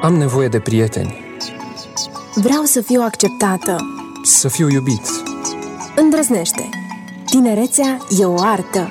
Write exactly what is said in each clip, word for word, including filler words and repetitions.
Am nevoie de prieteni. Vreau să fiu acceptată. Să fiu iubit. Îndrăznește. Tinerețea e o artă.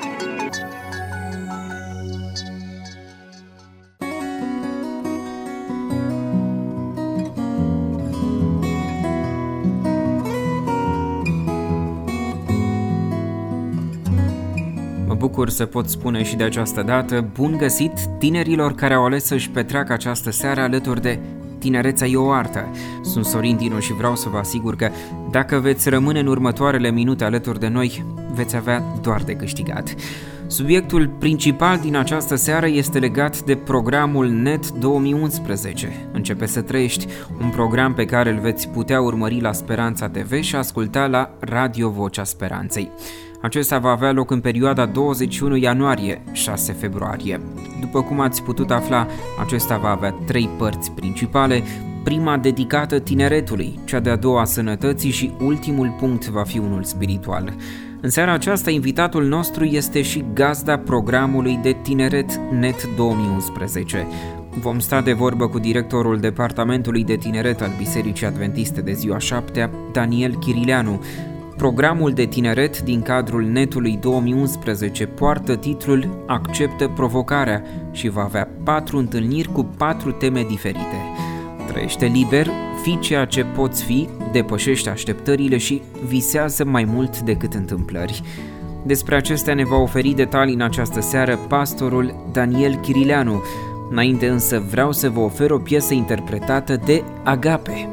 Mă bucur să pot spune și de această dată bun găsit tinerilor care au ales să-și petreacă această seară alături de Tinerețea e o artă. Sunt Sorin Dinu și vreau să vă asigur că dacă veți rămâne în următoarele minute alături de noi, veți avea doar de câștigat. Subiectul principal din această seară este legat de programul Net două mii unsprezece. Începe să trăiești, un program pe care îl veți putea urmări la Speranța T V și asculta la Radio Vocea Speranței. Acesta va avea loc în perioada douăzeci și unu ianuarie - șase februarie. După cum ați putut afla, acesta va avea trei părți principale, prima dedicată tineretului, cea de-a doua sănătății și ultimul punct va fi unul spiritual. În seara aceasta, invitatul nostru este și gazda programului de tineret Net două mii unsprezece. Vom sta de vorbă cu directorul Departamentului de Tineret al Bisericii Adventiste de Ziua Șaptea, Daniel Chirileanu. Programul de tineret din cadrul Netului două mii unsprezece poartă titlul Acceptă provocarea și va avea patru întâlniri cu patru teme diferite. Trăiește liber, fii ceea ce poți fi, depășește așteptările și visează mai mult decât întâmplări. Despre acestea ne va oferi detalii în această seară pastorul Daniel Chirileanu. Înainte însă vreau să vă ofer o piesă interpretată de Agape.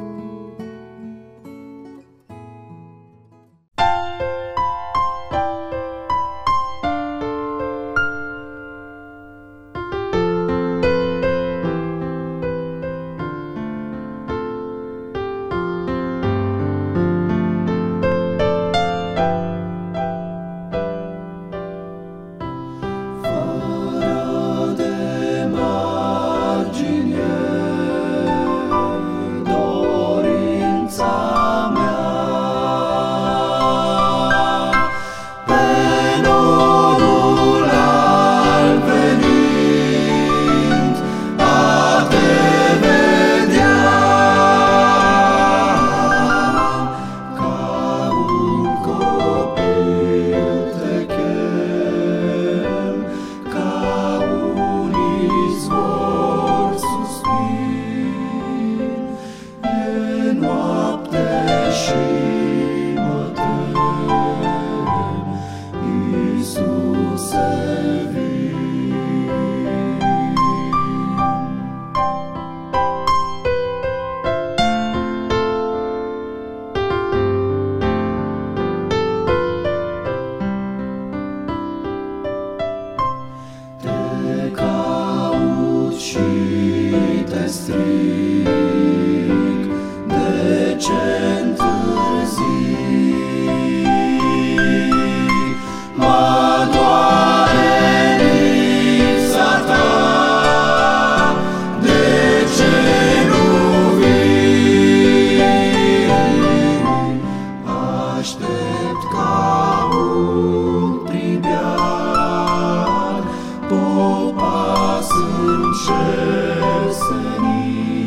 Popa sunt cer senin.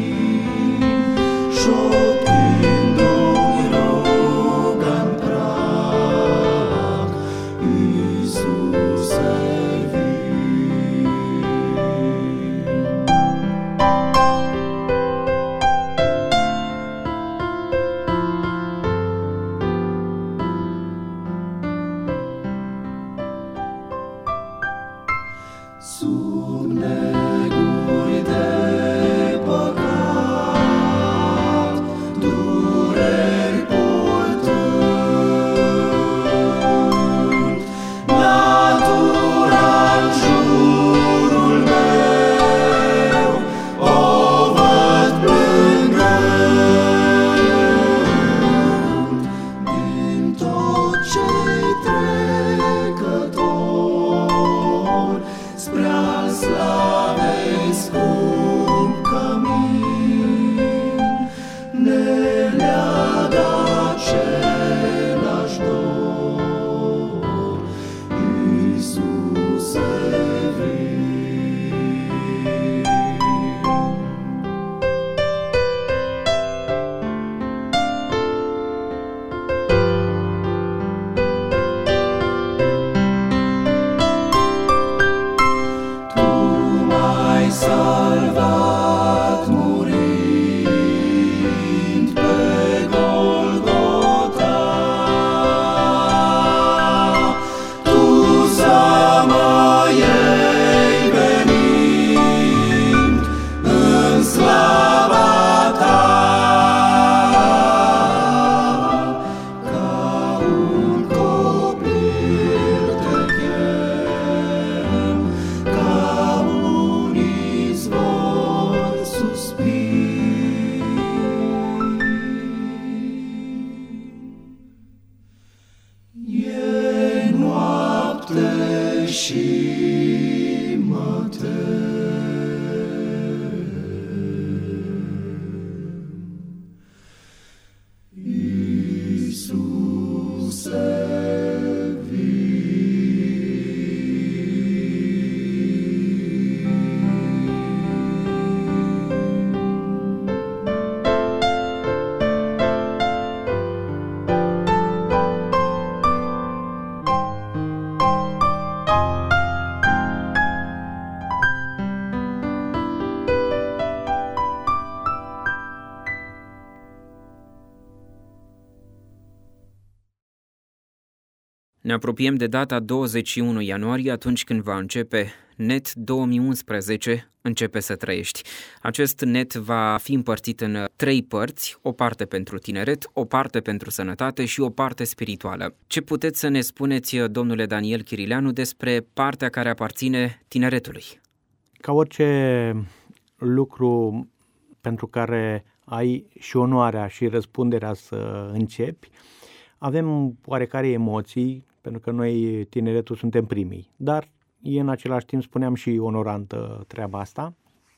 Ne apropiem de data douăzeci și unu ianuarie, atunci când va începe Net două mii unsprezece, Începe să trăiești. Acest Net va fi împărțit în trei părți, o parte pentru tineret, o parte pentru sănătate și o parte spirituală. Ce puteți să ne spuneți, domnule Daniel Chirileanu, despre partea care aparține tineretului? Ca orice lucru pentru care ai și onoarea și răspunderea să începi, avem oarecare emoții, pentru că noi, tineretul, suntem primii, dar e în același timp, spuneam, și onorantă treaba asta.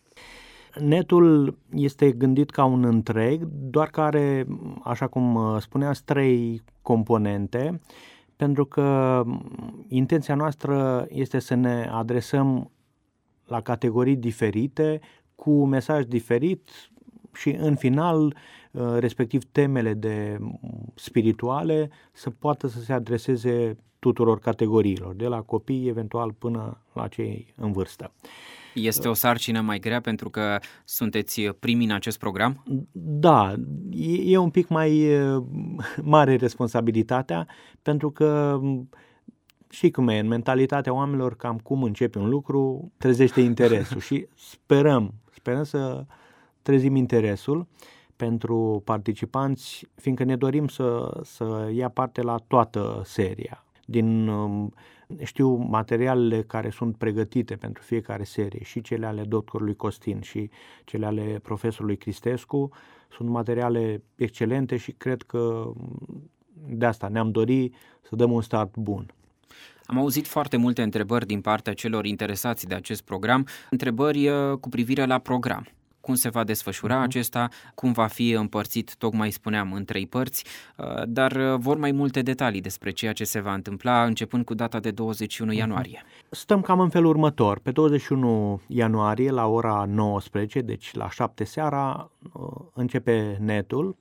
Netul este gândit ca un întreg, doar că are, așa cum spuneați, trei componente, pentru că intenția noastră este să ne adresăm la categorii diferite, cu mesaj diferit și, în final, respectiv temele de spirituale, să poată să se adreseze tuturor categoriilor, de la copii eventual până la cei în vârstă. Este o sarcină mai grea pentru că sunteți primii în acest program? Da, e un pic mai mare responsabilitatea, pentru că știi cum e, în mentalitatea oamenilor, cam cum începe un lucru, trezește interesul și sperăm, sperăm să trezim interesul pentru participanți, fiindcă ne dorim să, să ia parte la toată seria. Din, știu, materialele care sunt pregătite pentru fiecare serie, și cele ale doctorului Costin și cele ale profesorului Cristescu, sunt materiale excelente și cred că de asta ne-am dorit să dăm un start bun. Am auzit foarte multe întrebări din partea celor interesați de acest program, întrebări cu privire la program. Cum se va desfășura uh-huh. acesta, cum va fi împărțit, tocmai spuneam, în trei părți, dar vor mai multe detalii despre ceea ce se va întâmpla începând cu data de douăzeci și unu ianuarie. Stăm cam în felul următor. Pe douăzeci și unu ianuarie, la ora nouăsprezece, deci la șapte seara, începe Netul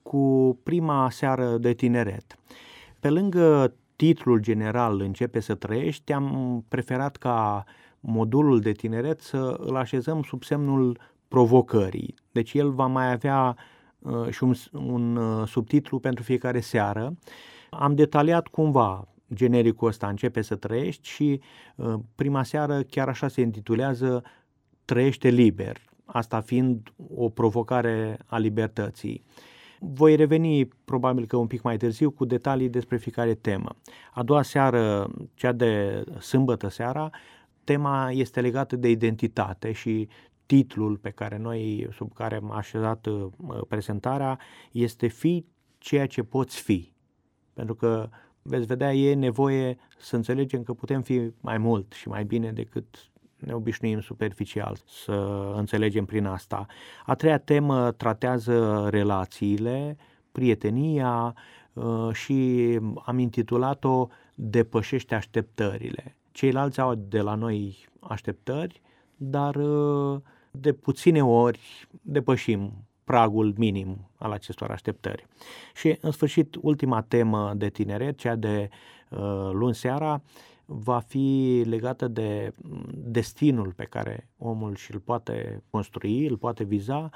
cu prima seară de tineret. Pe lângă titlul general Începe să trăiești, am preferat ca modulul de tineret să îl așezăm sub semnul provocării. Deci el va mai avea uh, și un, un uh, subtitlu pentru fiecare seară. Am detaliat cumva genericul ăsta, Începe să trăiești, și uh, prima seară chiar așa se intitulează Trăiește liber, asta fiind o provocare a libertății. Voi reveni probabil că un pic mai târziu cu detalii despre fiecare temă. A doua seară, cea de sâmbătă seara, tema este legată de identitate și titlul pe care noi, sub care am așezat uh, prezentarea, este Fii ceea ce poți fi. Pentru că, veți vedea, e nevoie să înțelegem că putem fi mai mult și mai bine decât ne obișnuim superficial să înțelegem prin asta. A treia temă tratează relațiile, prietenia uh, și am intitulat-o Depășește așteptările. Ceilalți au de la noi așteptări, dar uh, de puține ori depășim pragul minim al acestor așteptări. Și, în sfârșit, ultima temă de tineret, cea de uh, luni seara, va fi legată de destinul pe care omul și-l poate construi, îl poate viza.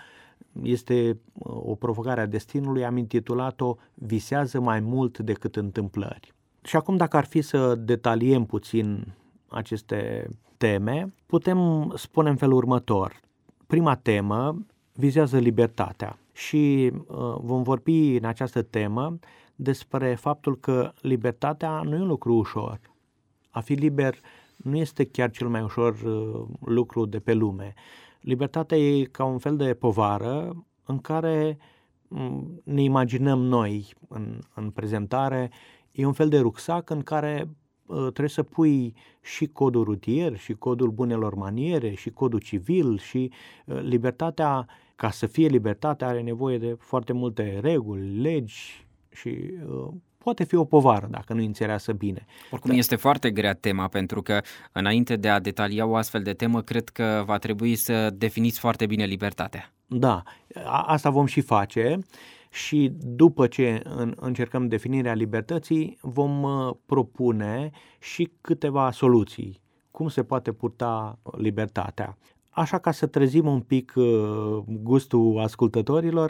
Este o provocare a destinului, am intitulat-o Visează mai mult decât întâmplări. Și acum, dacă ar fi să detaliem puțin aceste teme, putem spune în felul următor. Prima temă vizează libertatea și uh, vom vorbi în această temă despre faptul că libertatea nu e un lucru ușor. A fi liber nu este chiar cel mai ușor uh, lucru de pe lume. Libertatea e ca un fel de povară în care um, ne imaginăm noi în, în prezentare. E un fel de rucsac în care uh, trebuie să pui și codul rutier, și codul bunelor maniere, și codul civil, și uh, libertatea, ca să fie libertate, are nevoie de foarte multe reguli, legi și uh, poate fi o povară dacă nu înțeleasă bine. Oricum da. Este foarte grea tema, pentru că înainte de a detalia o astfel de temă, cred că va trebui să definiți foarte bine libertatea. Da, a, asta vom și face și după ce în, încercăm definirea libertății, vom uh, propune și câteva soluții. Cum se poate purta libertatea? Așa, ca să trezim un pic uh, gustul ascultătorilor,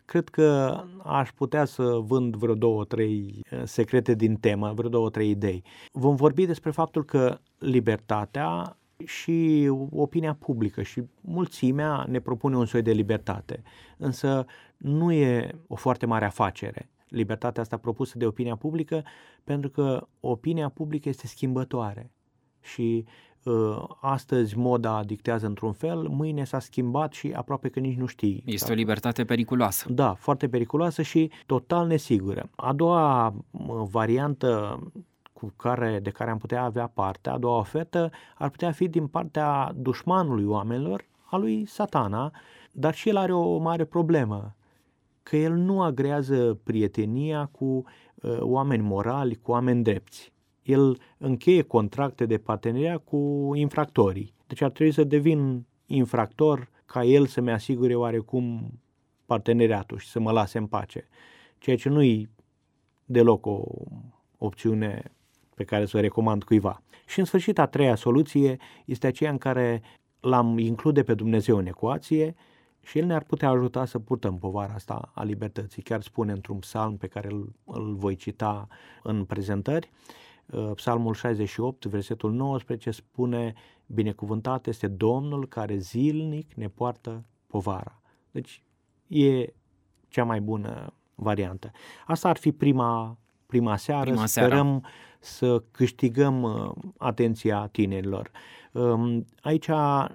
cred că aș putea să vând vreo două, trei secrete din temă, vreo două, trei idei. Vom vorbi despre faptul că libertatea și opinia publică și mulțimea ne propune un soi de libertate, însă nu e o foarte mare afacere. Libertatea asta propusă de opinia publică, pentru că opinia publică este schimbătoare și uh, astăzi moda dictează într-un fel, mâine s-a schimbat și aproape că nici nu știi. Este o libertate periculoasă. Da, foarte periculoasă și total nesigură. A doua variantă cu care, de care am putea avea parte, a doua ofertă, ar putea fi din partea dușmanului oamenilor, a lui Satana, dar și el are o mare problemă, că el nu agrează prietenia cu uh, oameni morali, cu oameni drepți. El încheie contracte de parteneriat cu infractorii. Deci ar trebui să devin infractor ca el să-mi asigure oarecum parteneriatul și să mă lase în pace. Ceea ce nu-i deloc o opțiune pe care să o recomand cuiva. Și în sfârșit, a treia soluție este aceea în care l-am include pe Dumnezeu în ecuație și El ne-ar putea ajuta să purtăm povara asta a libertății. Chiar spune într-un psalm pe care îl, îl voi cita în prezentări, Psalmul șaizeci și opt, versetul nouăsprezece, spune: binecuvântat este Domnul care zilnic ne poartă povara. Deci e cea mai bună variantă. Asta ar fi prima, prima seară. Prima Sperăm seară. să câștigăm atenția tinerilor. Aici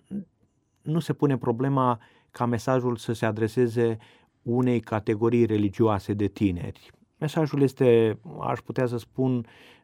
nu se pune problema ca mesajul să se adreseze unei categorii religioase de tineri. Mesajul este, aș putea să spun,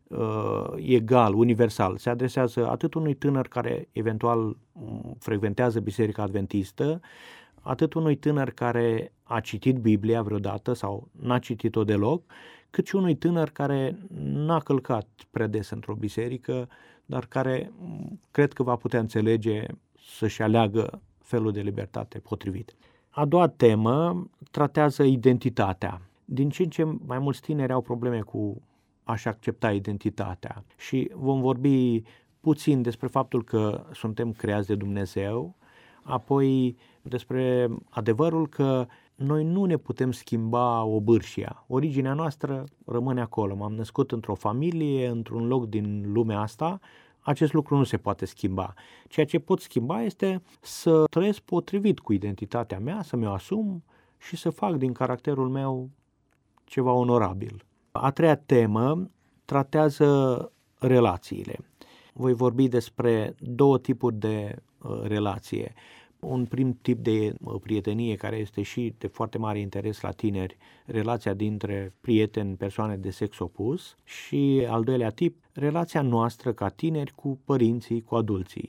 egal, universal. Se adresează atât unui tânăr care eventual frecventează Biserica Adventistă, atât unui tânăr care a citit Biblia vreodată sau n-a citit-o deloc, cât și unui tânăr care n-a călcat prea des într-o biserică, dar care cred că va putea înțelege să-și aleagă felul de libertate potrivit. A doua temă tratează identitatea. Din ce în ce mai mulți tineri au probleme cu a-și accepta identitatea și vom vorbi puțin despre faptul că suntem creați de Dumnezeu, apoi despre adevărul că noi nu ne putem schimba obârșia. Originea noastră rămâne acolo. M-am născut într-o familie, într-un loc din lumea asta. Acest lucru nu se poate schimba. Ceea ce pot schimba este să trăiesc potrivit cu identitatea mea, să mi-o asum și să fac din caracterul meu ceva onorabil. A treia temă tratează relațiile. Voi vorbi despre două tipuri de uh, relație. Un prim tip de uh, prietenie care este și de foarte mare interes la tineri, relația dintre prieteni, persoane de sex opus, și al doilea tip, relația noastră ca tineri cu părinții, cu adulții.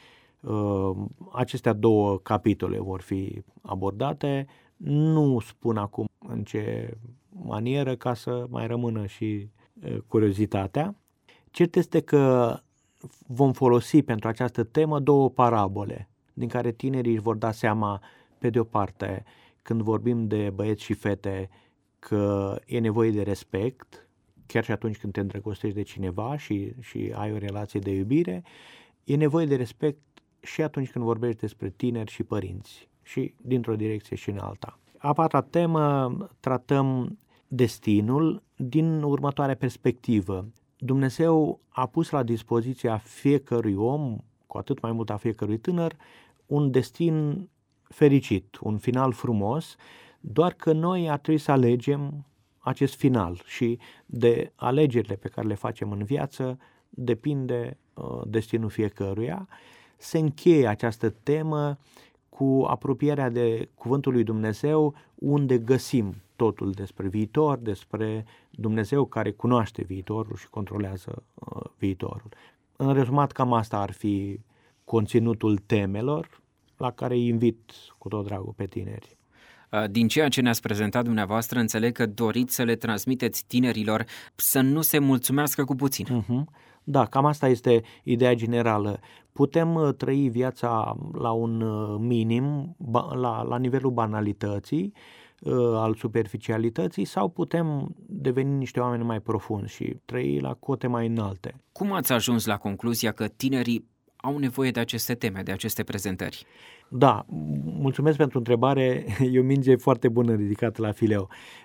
Uh, acestea două capitole vor fi abordate. Nu spun acum în ce manieră ca să mai rămână și uh, curiozitatea. Cert este că vom folosi pentru această temă două parabole din care tinerii își vor da seama, pe de o parte, când vorbim de băieți și fete, că e nevoie de respect, chiar și atunci când te îndrăgostești de cineva și, și ai o relație de iubire, e nevoie de respect și atunci când vorbești despre tineri și părinți, și dintr-o direcție și în alta. A patra temă, tratăm destinul din următoarea perspectivă. Dumnezeu a pus la dispoziția fiecărui om, cu atât mai mult a fiecărui tânăr, un destin fericit, un final frumos, doar că noi ar trebui să alegem acest final și de alegerile pe care le facem în viață depinde uh, destinul fiecăruia. Se încheie această temă cu apropierea de Cuvântul lui Dumnezeu, unde găsim totul despre viitor, despre Dumnezeu care cunoaște viitorul și controlează uh, viitorul. În rezumat, cam asta ar fi conținutul temelor la care îi invit cu tot dragul pe tineri. Din ceea ce ne-ați prezentat dumneavoastră, înțeleg că doriți să le transmiteți tinerilor să nu se mulțumească cu puțin. Uh-huh. Da, cam asta este ideea generală. Putem trăi viața la un minim, la, la nivelul banalității, al superficialității, sau putem deveni niște oameni mai profunzi și trăi la cote mai înalte. Cum ați ajuns la concluzia că tinerii au nevoie de aceste teme, de aceste prezentări? Da, mulțumesc pentru întrebare, e o minge foarte bună ridicată la fileu.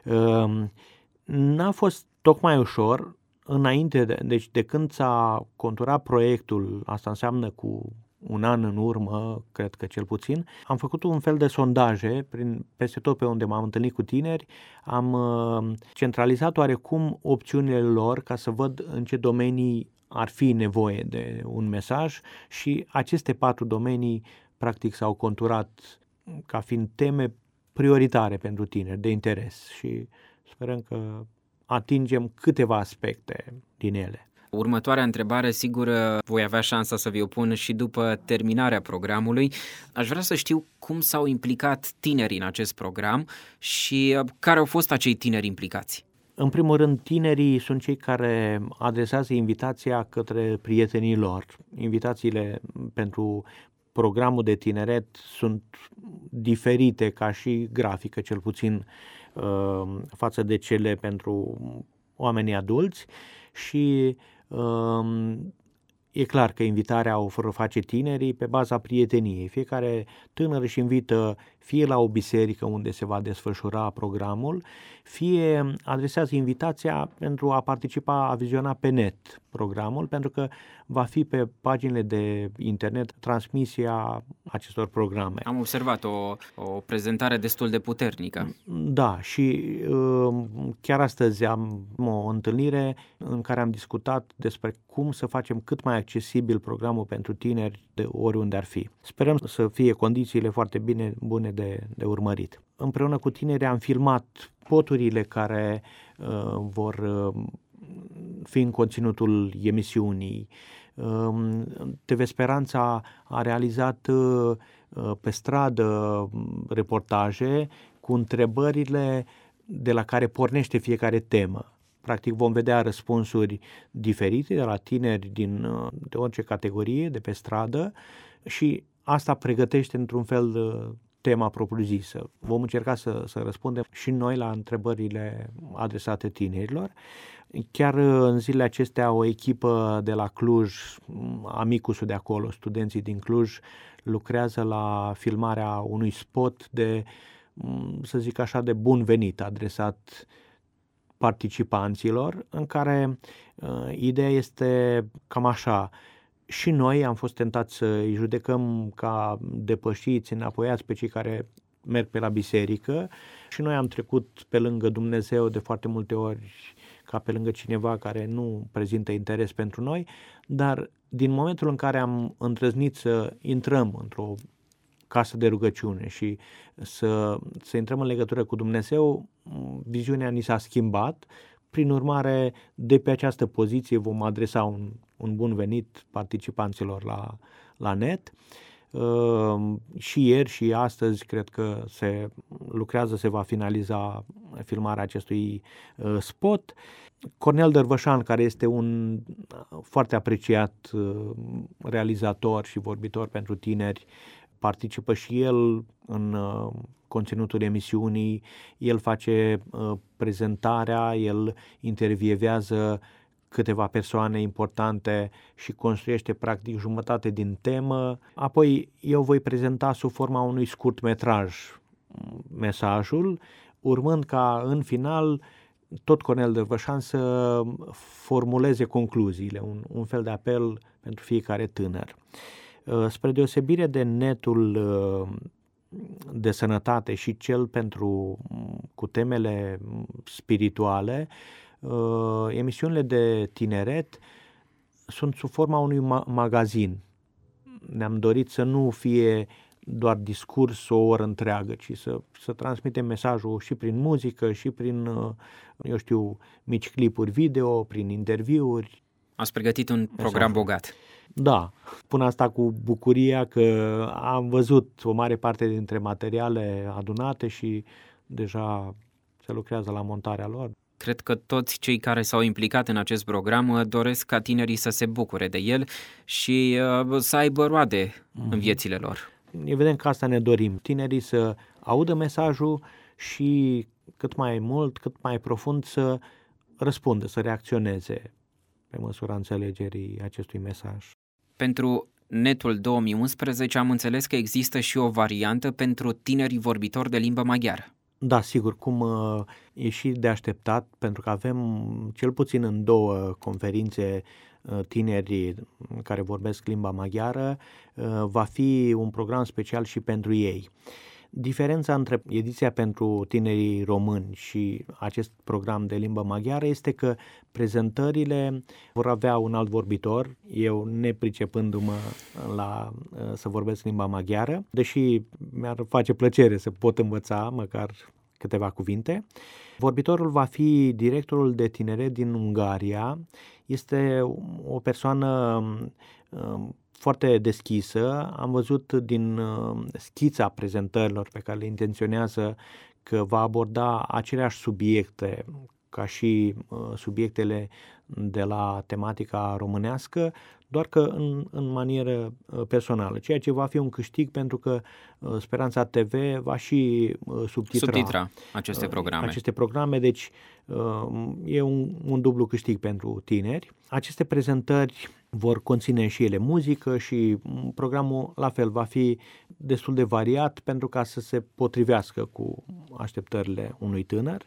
N-a fost tocmai ușor, înainte, de, deci de când s-a conturat proiectul, asta înseamnă cu un an în urmă, cred că cel puțin, am făcut un fel de sondaje prin, peste tot pe unde m-am întâlnit cu tineri, am uh, centralizat oarecum opțiunile lor ca să văd în ce domenii ar fi nevoie de un mesaj și aceste patru domenii practic s-au conturat ca fiind teme prioritare pentru tineri, de interes și sperăm că atingem câteva aspecte din ele. Următoarea întrebare, sigur, voi avea șansa să vi-o pun și după terminarea programului. Aș vrea să știu cum s-au implicat tinerii în acest program și care au fost acei tineri implicați. În primul rând, tinerii sunt cei care adresează invitația către prietenii lor. Invitațiile pentru programul de tineret sunt diferite ca și grafică, cel puțin față de cele pentru oamenii adulți și e clar că invitarea o vor face tinerii pe baza prieteniei. Fiecare tânăr își invită fie la o biserică unde se va desfășura programul, fie adresează invitația pentru a participa, a viziona pe net programul, pentru că va fi pe paginile de internet transmisia acestor programe. Am observat o, o prezentare destul de puternică. Da, și chiar astăzi am o întâlnire în care am discutat despre cum să facem cât mai accesibil programul pentru tineri de oriunde ar fi. Sperăm să fie condițiile foarte bine, bune de, de urmărit. Împreună cu tinerii am filmat spoturile care uh, vor uh, fi în conținutul emisiunii. Uh, T V Speranța a realizat uh, pe stradă reportaje cu întrebările de la care pornește fiecare temă. Practic vom vedea răspunsuri diferite de la tineri din, de orice categorie, de pe stradă și asta pregătește într-un fel tema propriu-zisă. Vom încerca să, să răspundem și noi la întrebările adresate tinerilor. Chiar în zilele acestea o echipă de la Cluj, amicusul de acolo, studenții din Cluj, lucrează la filmarea unui spot de, să zic așa, de bun venit adresat participanților, în care uh, ideea este cam așa. Și noi am fost tentați să îi judecăm ca depășiți, înapoiați pe cei care merg pe la biserică și noi am trecut pe lângă Dumnezeu de foarte multe ori ca pe lângă cineva care nu prezintă interes pentru noi, dar din momentul în care am îndrăznit să intrăm într-o casă de rugăciune și să, să intrăm în legătură cu Dumnezeu, viziunea ni s-a schimbat. Prin urmare, de pe această poziție vom adresa un, un bun venit participanților la, la net. Uh, și ieri și astăzi cred că se lucrează, se va finaliza filmarea acestui uh, spot. Cornel Dărvășan, care este un foarte apreciat uh, realizator și vorbitor pentru tineri, participă și el în uh, conținutul emisiunii, el face uh, prezentarea, el intervievează câteva persoane importante și construiește practic jumătate din temă. Apoi eu voi prezenta sub forma unui scurt metraj mesajul, urmând ca în final tot Cornel Dărvășan să formuleze concluziile, un, un fel de apel pentru fiecare tânăr. Spre deosebire de netul de sănătate și cel pentru cu temele spirituale, emisiunile de tineret sunt sub forma unui ma- magazin. Ne-am dorit să nu fie doar discurs o oră întreagă, ci să, să transmitem mesajul și prin muzică, și prin, eu știu, mici clipuri video, prin interviuri. Ați pregătit un mesajul. Program bogat. Da, spun asta cu bucuria că am văzut o mare parte dintre materiale adunate și deja se lucrează la montarea lor. Cred că toți cei care s-au implicat în acest program doresc ca tinerii să se bucure de el și uh, să aibă roade mm-hmm. în viețile lor. Evident că asta ne dorim, tinerii să audă mesajul și cât mai mult, cât mai profund să răspundă, să reacționeze pe măsura înțelegerii acestui mesaj. Pentru Netul două mii unsprezece am înțeles că există și o variantă pentru tinerii vorbitori de limbă maghiară. Da, sigur, cum uh, e și de așteptat, pentru că avem cel puțin în două conferințe uh, tineri care vorbesc limba maghiară, uh, va fi un program special și pentru ei. Diferența între ediția pentru tinerii români și acest program de limbă maghiară este că prezentările vor avea un alt vorbitor, eu nepricepându-mă la să vorbesc limba maghiară, deși mi-ar face plăcere să pot învăța măcar câteva cuvinte. Vorbitorul va fi directorul de tineret din Ungaria, este o persoană foarte deschisă. Am văzut din schița prezentărilor pe care le intenționează că va aborda aceleași subiecte ca și subiectele de la tematica românească, doar că în, în manieră personală, ceea ce va fi un câștig pentru că Speranța T V va și subtitra, subtitra aceste programe. Aceste programe, deci e un, un dublu câștig pentru tineri. Aceste prezentări vor conține și ele muzică și programul la fel va fi destul de variat pentru ca să se potrivească cu așteptările unui tânăr.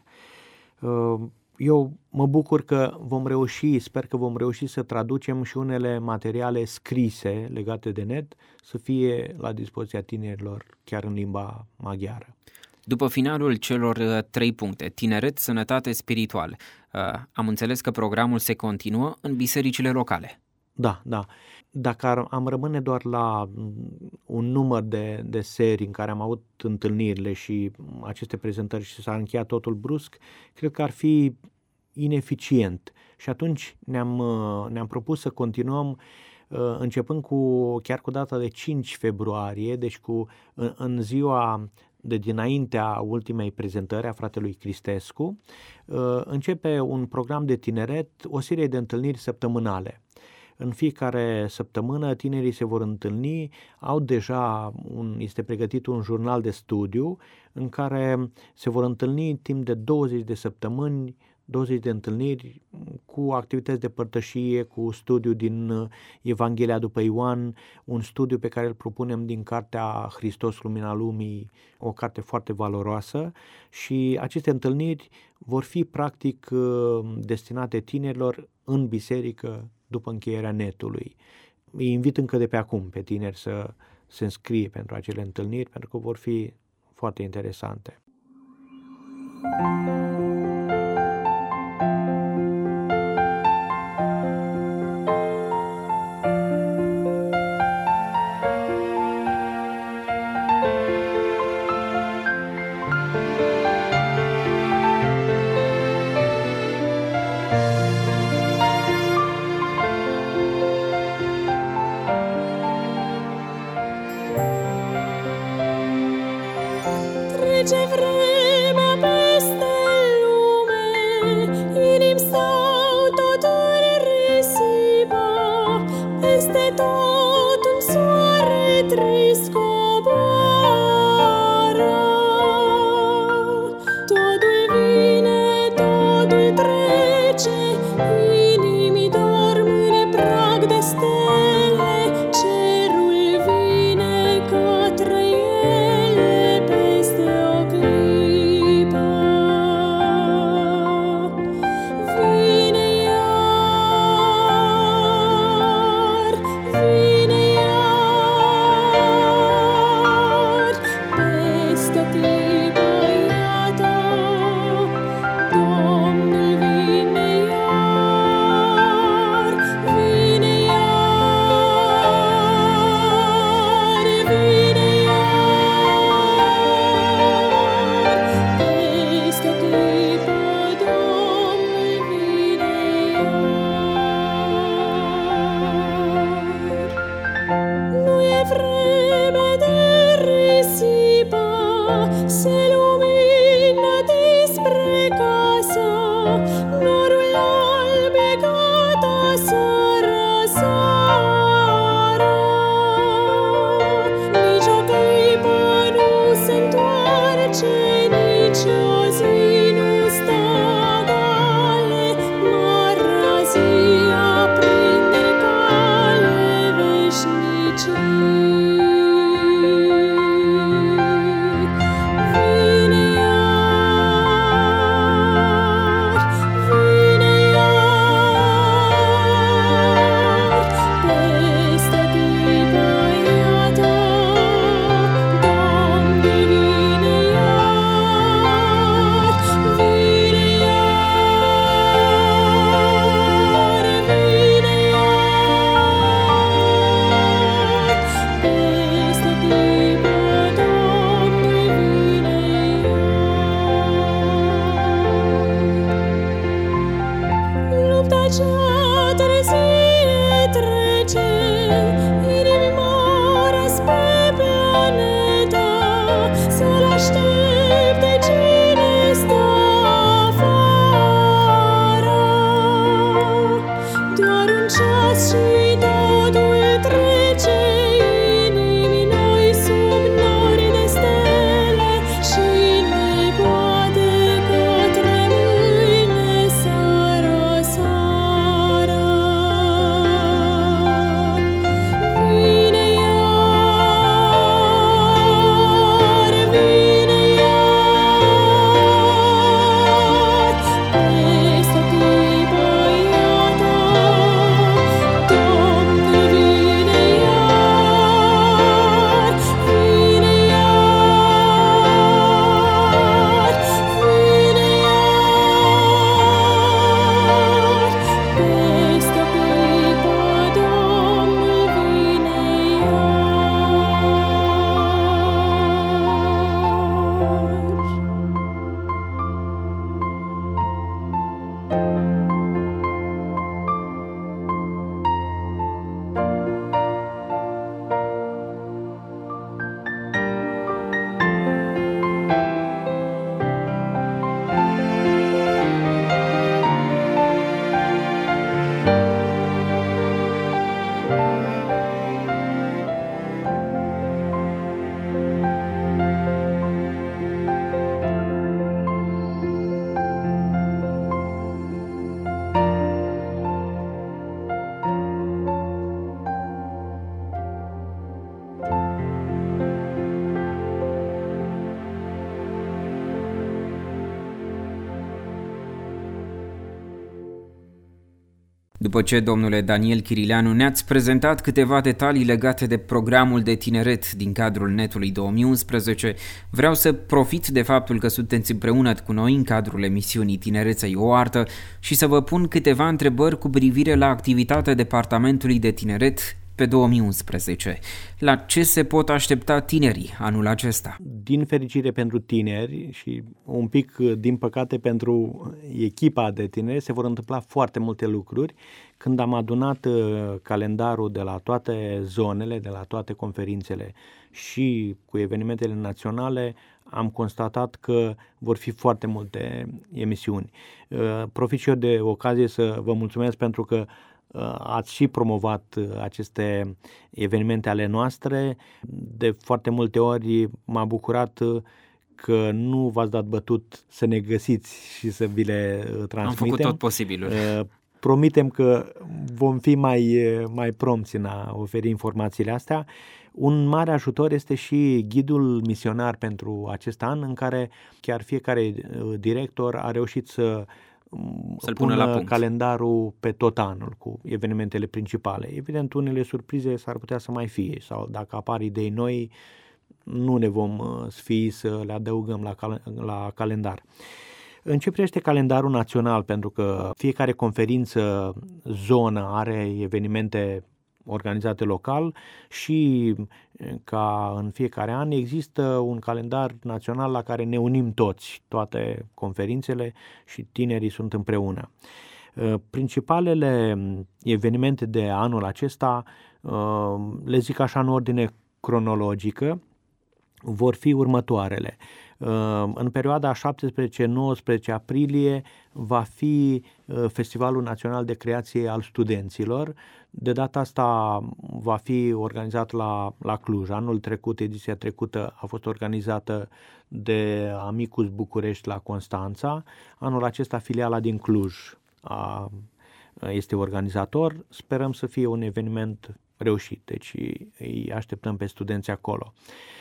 Eu mă bucur că vom reuși, sper că vom reuși să traducem și unele materiale scrise legate de net să fie la dispoziția tinerilor chiar în limba maghiară. După finalul celor trei puncte, tineret, sănătate, spiritual, am înțeles că programul se continuă în bisericile locale. Da, da. Dacă am rămâne doar la un număr de, de serii în care am avut întâlnirile și aceste prezentări și s-a încheiat totul brusc, cred că ar fi ineficient. Și atunci ne-am, ne-am propus să continuăm începând cu chiar cu data de cinci februarie, deci cu, în, în ziua de dinaintea ultimei prezentări a fratelui Cristescu, începe un program de tineret, o serie de întâlniri săptămânale. În fiecare săptămână tinerii se vor întâlni, au deja, un, este pregătit un jurnal de studiu în care se vor întâlni timp de douăzeci de săptămâni, douăzeci de întâlniri cu activități de părtășie, cu studiu din Evanghelia după Ioan, un studiu pe care îl propunem din cartea Hristos, Lumina Lumii, o carte foarte valoroasă, și aceste întâlniri vor fi practic destinate tinerilor în biserică după încheierea netului. Îi invit încă de pe acum pe tineri să se înscrie pentru acele întâlniri, pentru că vor fi foarte interesante. Trece vremea peste lume, inimi stau totul risipa, peste tot un soare trist coboară. Totul vine, totul trece, inimii dorm în prag de stele, cerul vine către ele peste o clipă. Vine iar, vine iar, peste o clipă, iată, Domnul vine iar, vine iar, vine iar, peste o clipă, Domnul vine iar. Nu e vreme de risipă, se lumină despre casă, norul alb e gata să răsară. Nici o clipă nu se întoarce, nici o zi nu stă gale, marea zi aprinde cale, veșnicia aștepte cine stă afară. Doar un ceas și totul trece, inimii noi sub nori de stele, și ne poate către mâine să răsară. Vine iar, vine iar, peste clipă iată, Domnul vine iar, vine iar, vine iar, peste clipă Domnul vine iar. După ce, domnule Daniel Chirileanu, ne-ați prezentat câteva detalii legate de programul de tineret din cadrul Netului două mii unsprezece, vreau să profit de faptul că sunteți împreună cu noi în cadrul emisiunii Tinerețea e o artă și să vă pun câteva întrebări cu privire la activitatea Departamentului de Tineret pe două mii unsprezece. La ce se pot aștepta tinerii anul acesta? Din fericire pentru tineri și un pic, din păcate, pentru echipa de tineri, se vor întâmpla foarte multe lucruri. Când am adunat calendarul de la toate zonele, de la toate conferințele și cu evenimentele naționale, am constatat că vor fi foarte multe emisiuni. Profit și eu de ocazie să vă mulțumesc pentru că ați și promovat aceste evenimente ale noastre. De foarte multe ori m-a bucurat că nu v-ați dat bătut să ne găsiți și să vi le transmitem. Am făcut tot posibilul. Promitem că vom fi mai, mai prompți în a oferi informațiile astea. Un mare ajutor este și ghidul misionar pentru acest an, în care chiar fiecare director a reușit să Să-l pună la punct calendarul pe tot anul cu evenimentele principale. Evident, unele surprize s-ar putea să mai fie sau dacă apar idei noi, nu ne vom sfii să le adăugăm la, cal- la calendar. În ce privește calendarul național, pentru că fiecare conferință, zonă are evenimente organizate local și ca în fiecare an există un calendar național la care ne unim toți, toate conferințele și tinerii sunt împreună. Principalele evenimente de anul acesta, le zic așa în ordine cronologică, vor fi următoarele. În perioada șaptesprezece nouăsprezece aprilie va fi Festivalul Național de Creație al Studenților. De data asta va fi organizat la, la Cluj. Anul trecut, ediția trecută, a fost organizată de Amicus București la Constanța. Anul acesta filiala din Cluj a, este organizator. Sperăm să fie un eveniment reușit, deci îi așteptăm pe studenți acolo.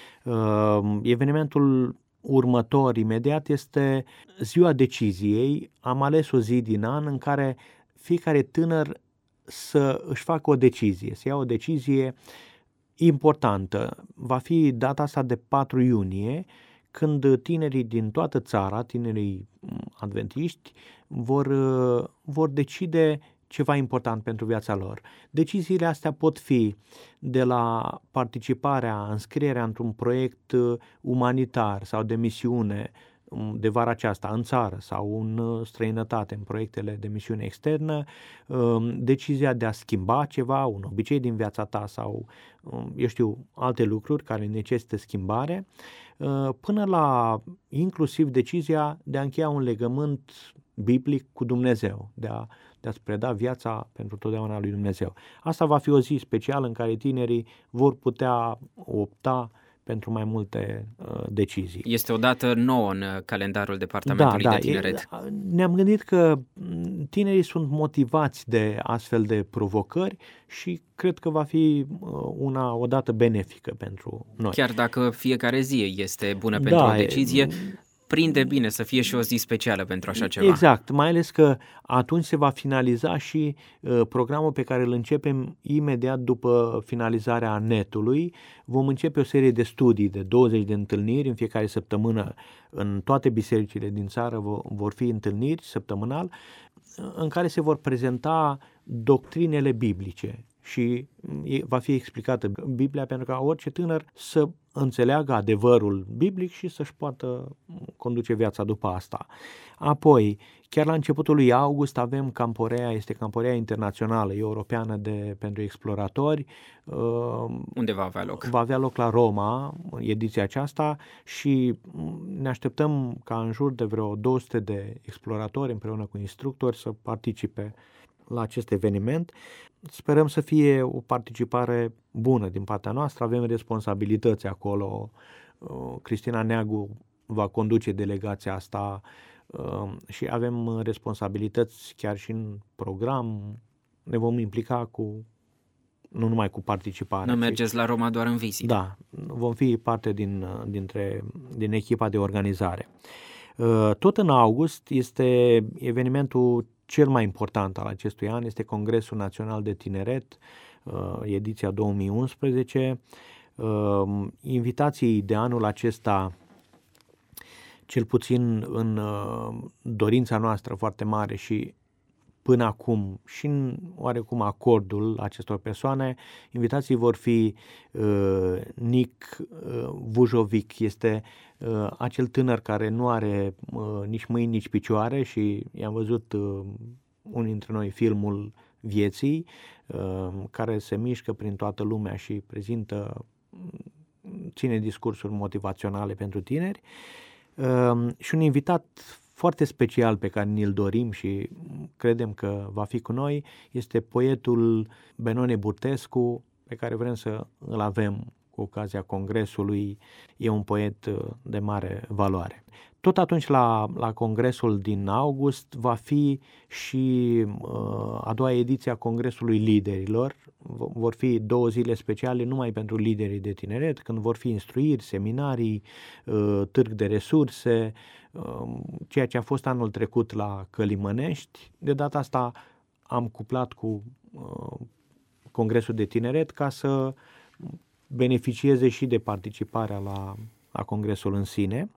Evenimentul următor imediat este ziua deciziei. Am ales o zi din an în care fiecare tânăr să își facă o decizie, să ia o decizie importantă. Va fi data asta de patru iunie, când tinerii din toată țara, tinerii adventiști, vor, vor decide ceva important pentru viața lor. Deciziile astea pot fi de la participarea, înscrierea într-un proiect umanitar sau de misiune de vara aceasta în țară sau în străinătate, în proiectele de misiune externă, decizia de a schimba ceva, un obicei din viața ta sau, eu știu, alte lucruri care necesită schimbare, până la inclusiv decizia de a încheia un legământ biblic cu Dumnezeu, de a, de a-ți preda viața pentru totdeauna lui Dumnezeu. Asta va fi o zi specială în care tinerii vor putea opta pentru mai multe uh, decizii. Este o dată nouă în calendarul Departamentului da, de da, Tineret. E, ne-am gândit că tinerii sunt motivați de astfel de provocări și cred că va fi una o dată benefică pentru noi. Chiar dacă fiecare zi este bună pentru da, o decizie, prinde bine să fie și o zi specială pentru așa ceva. Exact, mai ales că atunci se va finaliza și uh, programul pe care îl începem imediat după finalizarea netului. Vom începe o serie de studii de douăzeci de întâlniri în fiecare săptămână. În toate bisericile din țară vor fi întâlniri săptămânal în care se vor prezenta doctrinele biblice și va fi explicată Biblia pentru ca orice tânăr să înțeleagă adevărul biblic și să-și poată conduce viața după asta. Apoi, chiar la începutul lui august avem Camporea, este Camporea Internațională Europeană de, pentru Exploratori. Unde va avea loc? Va avea loc la Roma, ediția aceasta, și ne așteptăm ca în jur de vreo două sute de exploratori împreună cu instructori să participe la acest eveniment. Sperăm să fie o participare bună din partea noastră, avem responsabilități acolo. Cristina Neagu va conduce delegația asta și avem responsabilități chiar și în program. Ne vom implica cu, nu numai cu participarea. Nu mergeți ci, la Roma doar în vizită. Da, vom fi parte din, dintre, din echipa de organizare. Tot în august este evenimentul cel mai important al acestui an, este Congresul Național de Tineret, ediția două mii unsprezece. Invitații de anul acesta, cel puțin în dorința noastră foarte mare și până acum și în oarecum acordul acestor persoane, invitații vor fi uh, Nic uh, Vujovic, este uh, acel tânăr care nu are uh, nici mâini, nici picioare și i-am văzut uh, unii dintre noi filmul vieții, uh, care se mișcă prin toată lumea și prezintă, ține discursuri motivaționale pentru tineri, uh, și un invitat foarte special pe care ni-l dorim și credem că va fi cu noi este poetul Benone Burtescu, pe care vrem să îl avem cu ocazia congresului. E un poet de mare valoare. Tot atunci la, la congresul din august va fi și uh, a doua ediție a Congresului Liderilor. Vor fi două zile speciale numai pentru liderii de tineret, când vor fi instruiri, seminarii, uh, târg de resurse, uh, ceea ce a fost anul trecut la Călimănești. De data asta am cuplat cu uh, Congresul de Tineret ca să beneficieze și de participarea la, la congresul în sine.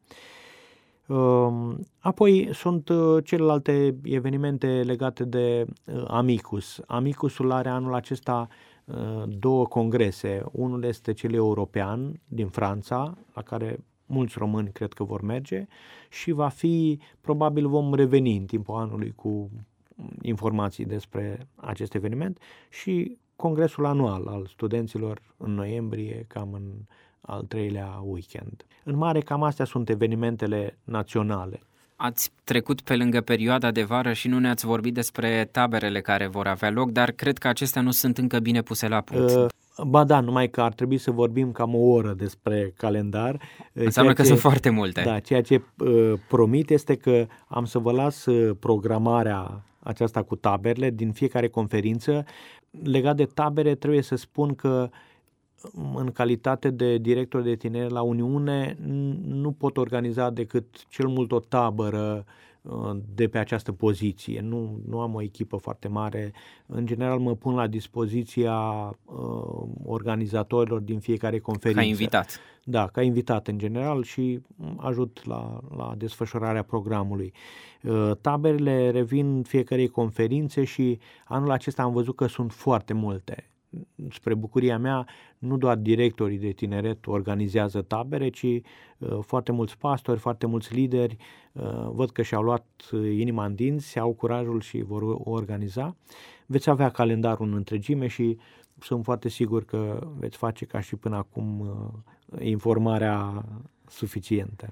Apoi sunt celelalte evenimente legate de Amicus. Amicusul are anul acesta două congrese. Unul este cel european din Franța, la care mulți români cred că vor merge și va fi, probabil vom reveni în timpul anului cu informații despre acest eveniment, și congresul anual al studenților în noiembrie, cam în al treilea weekend. În mare, cam astea sunt evenimentele naționale. Ați trecut pe lângă perioada de vară și nu ne-ați vorbit despre taberele care vor avea loc, dar cred că acestea nu sunt încă bine puse la punct. Uh, ba da, numai că ar trebui să vorbim cam o oră despre calendar. Înseamnă că ce, sunt foarte multe. Da, ceea ce uh, promit este că am să vă las programarea aceasta cu taberele din fiecare conferință. Legat de tabere, trebuie să spun că în calitate de director de tineret la Uniune nu pot organiza decât cel mult o tabără de pe această poziție. Nu, nu am o echipă foarte mare. În general mă pun la dispoziția uh, organizatorilor din fiecare conferință. Ca invitat. Da, ca invitat în general și ajut la, la desfășurarea programului. Uh, taberele revin fiecarei conferințe și anul acesta am văzut că sunt foarte multe. spre bucuria mea, nu doar directorii de tineret organizează tabere, ci uh, foarte mulți pastori, foarte mulți lideri, uh, văd că și-au luat inima în dinți, au curajul și vor organiza. Veți avea calendarul în întregime și sunt foarte sigur că veți face ca și până acum uh, informarea suficientă.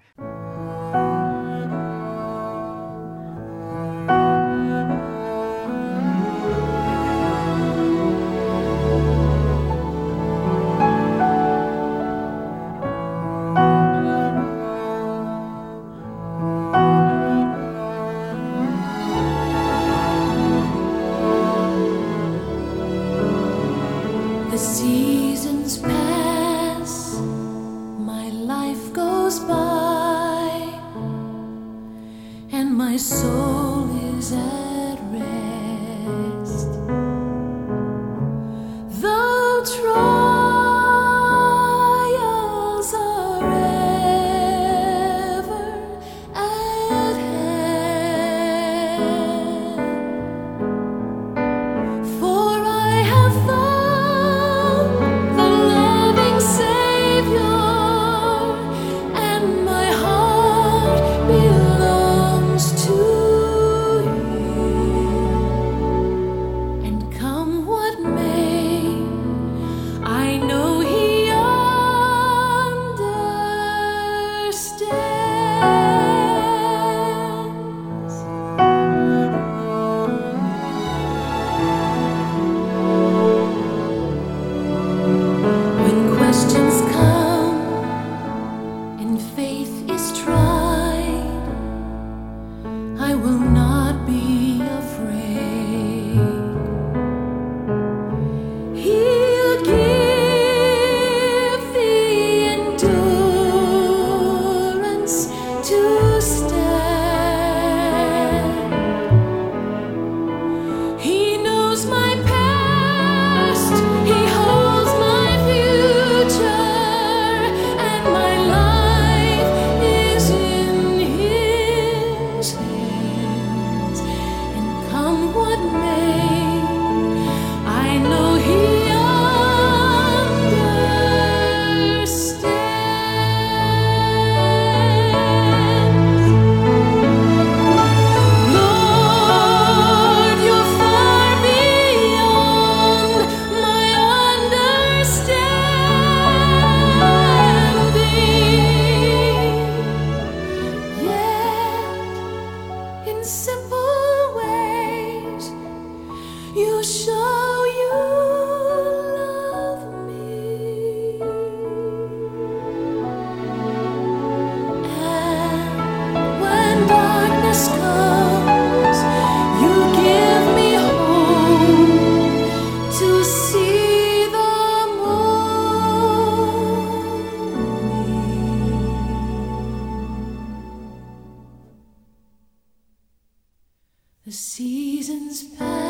The seasons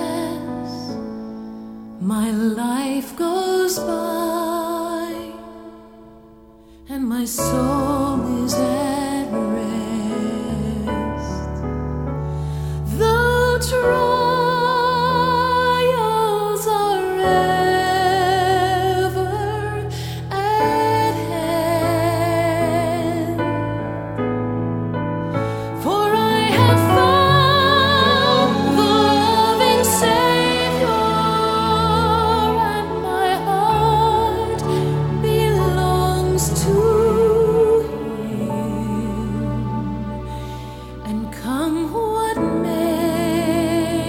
pass, my life goes by, and my soul is at rest. The trials are ever at hand, for I have found the loving Savior, and my heart belongs to Him. And come what may,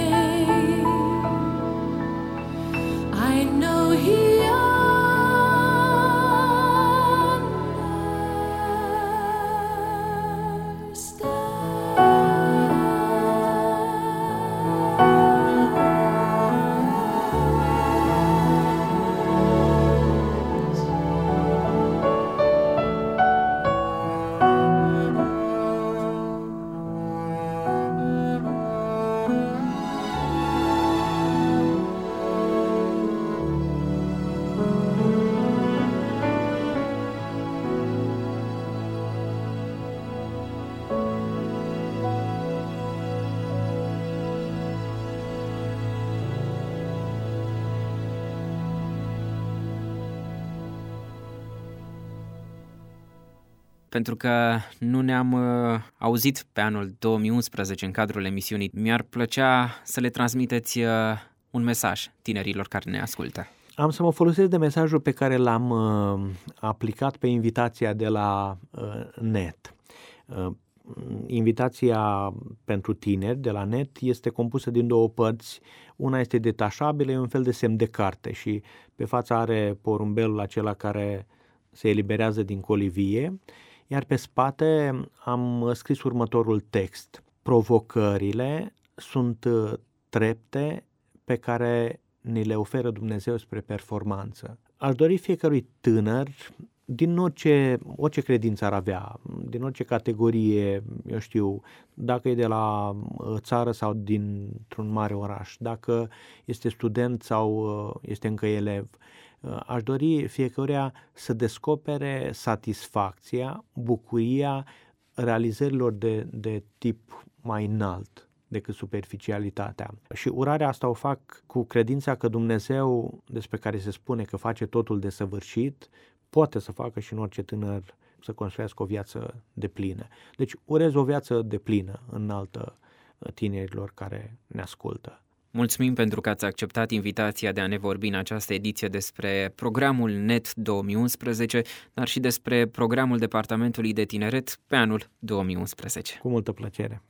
pentru că nu ne-am uh, auzit pe anul două mii unsprezece în cadrul emisiunii. Mi-ar plăcea să le transmiteți uh, un mesaj tinerilor care ne ascultă. Am să mă folosesc de mesajul pe care l-am uh, aplicat pe invitația de la uh, net. Uh, invitația pentru tineri de la net este compusă din două părți. Una este detașabilă, e un fel de semn de carte și pe față are porumbelul acela care se eliberează din colivie, iar pe spate am scris următorul text. Provocările sunt trepte pe care ni le oferă Dumnezeu spre performanță. Aș dori fiecărui tânăr, din orice, orice credință ar avea, din orice categorie, eu știu, dacă e de la țară sau dintr-un mare oraș, dacă este student sau este încă elev, aș dori fiecăruia să descopere satisfacția, bucuria realizărilor de, de tip mai înalt decât superficialitatea. Și urarea asta o fac cu credința că Dumnezeu, despre care se spune că face totul desăvârșit, poate să facă și în orice tânăr să construiască o viață deplină. Deci urez o viață deplină, înaltă tinerilor care ne ascultă. Mulțumim pentru că ați acceptat invitația de a ne vorbi în această ediție despre programul Net două mii unsprezece, dar și despre programul Departamentului de Tineret pe anul două mii unsprezece. Cu multă plăcere!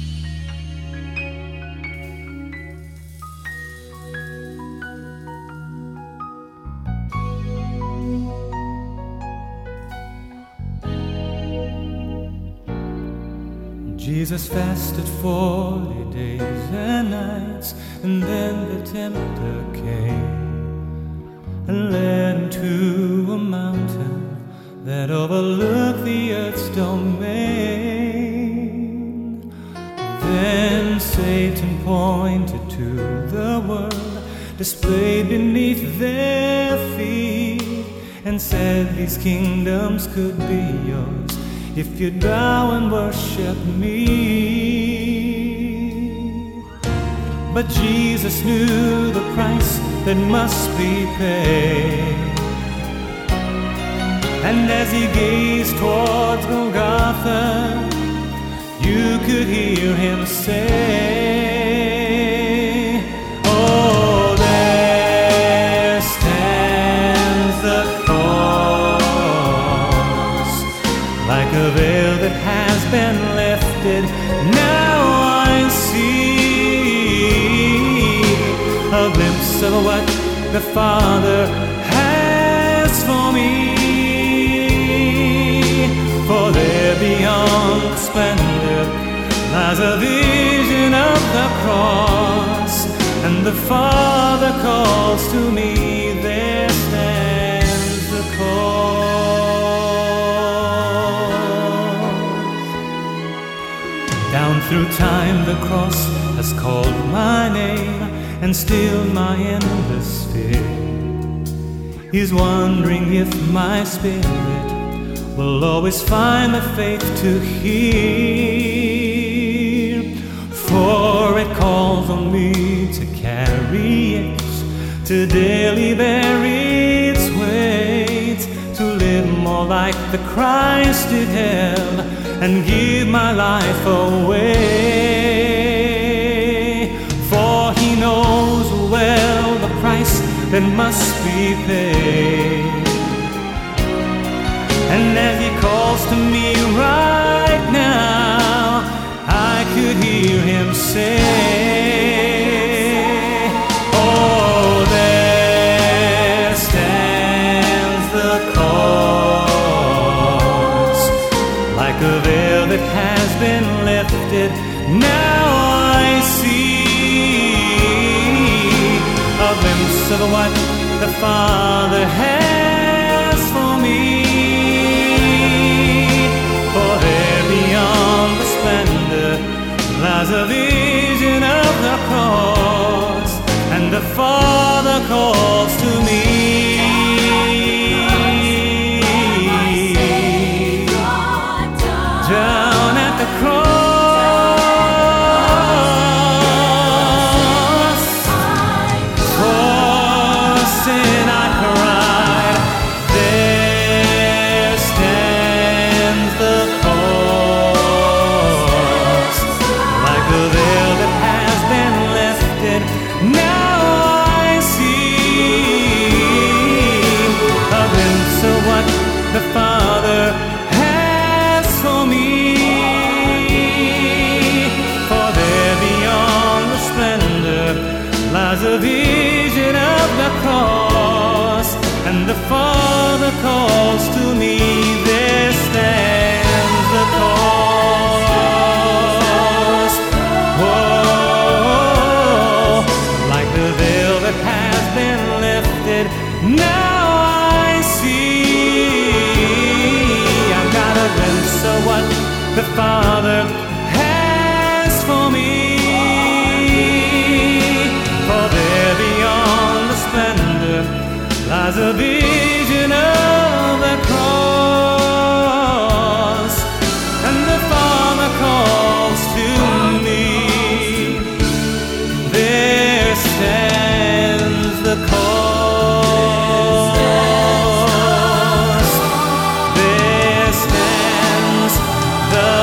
Jesus fasted forty days and nights, and then the tempter came and led him to a mountain that overlooked the earth's domain. Then Satan pointed to the world displayed beneath their feet and said these kingdoms could be yours if you bow and worship me. But Jesus knew the price that must be paid, and as he gazed towards Golgotha, you could hear him say, oh, there stands the cross, like a veil that has been lifted. Now I see a glimpse of what the Father has for me. For there beyond splendor lies a vision of the cross, and the Father calls to me, there stands the cross. Down through time the cross has called my name and stilled my endless fear. He's wondering if my spirit will always find the faith to hear. For it calls on me to carry it, to daily bear its weight, to live more like the Christ it held and give my life away. For he knows well the price that must be paid. And as he calls to me right now, I could hear him say, oh, there stands the cross, like a veil that has been lifted. Now I see a glimpse of what the Father has for me. For there beyond the splendor lies a vision of the cross, and the Father calls to me. Down at the cross, for sin I cried, there stands the Father has for me. For there beyond the splendor lies a vision of the cross, and the Father calls to me. There stands the cross. There stands the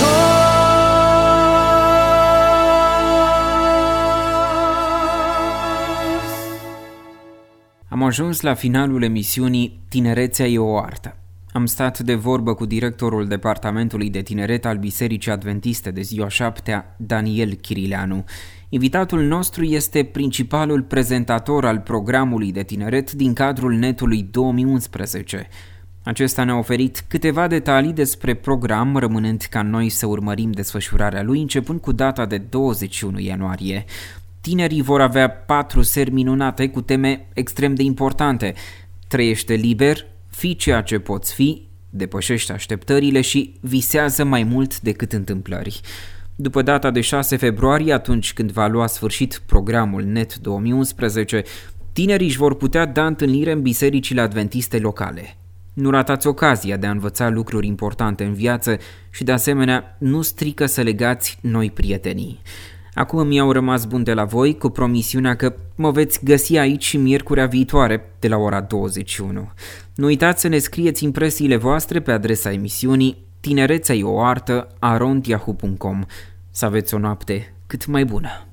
cross. Am ajuns la finalul emisiunii Tinerețea e o artă. Am stat de vorbă cu directorul Departamentului de Tineret al Bisericii Adventiste de Ziua Șaptea, Daniel Chirileanu. Invitatul nostru este principalul prezentator al programului de tineret din cadrul Netului două mii unsprezece. Acesta ne-a oferit câteva detalii despre program, rămânând ca noi să urmărim desfășurarea lui începând cu data de douăzeci și unu ianuarie. Tinerii vor avea patru seri minunate cu teme extrem de importante: trăiește liber, fii ceea ce poți fi, depășește așteptările și visează mai mult decât întâmplări. După data de șase februarie, atunci când va lua sfârșit programul Net două mii unsprezece, tinerii își vor putea da întâlnire în bisericile adventiste locale. Nu ratați ocazia de a învăța lucruri importante în viață și, de asemenea, nu strică să legați noi prietenii. Acum mi-au rămas bun de la voi, cu promisiunea că mă veți găsi aici și miercurea viitoare, de la ora douăzeci și unu. Nu uitați să ne scrieți impresiile voastre pe adresa emisiunii tinerețea e o artă arond yahoo punct com. Să aveți o noapte cât mai bună!